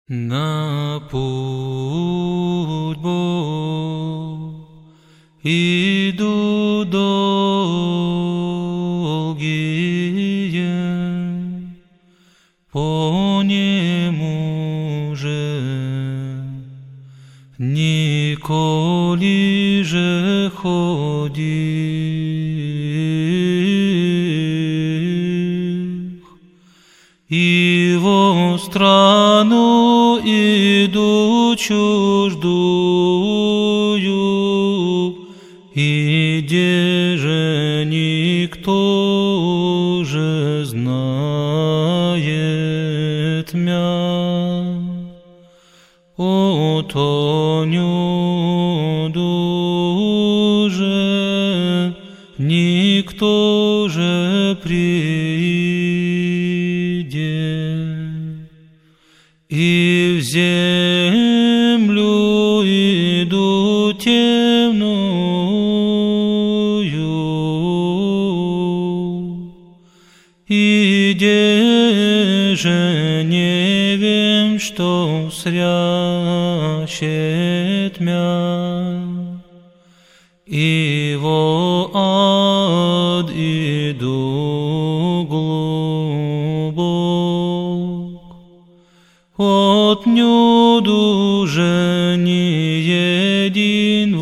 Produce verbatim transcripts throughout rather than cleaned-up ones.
На путь Бог иду долгие, по нему же николи же ходил, и во страну иду чуждую, и где же никто же знает мя, отоню дуже никто же придет, и в землю иду темную, и где же не вем, что срящет мя, и во ад иду глубок, отню дуже ни един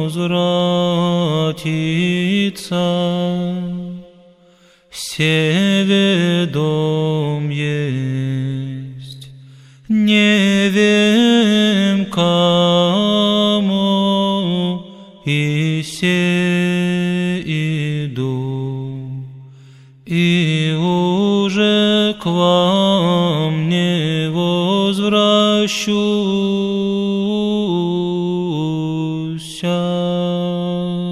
возвратится, все ведом есть, не вем кому, и се иду, и уже к вам не возвращуся.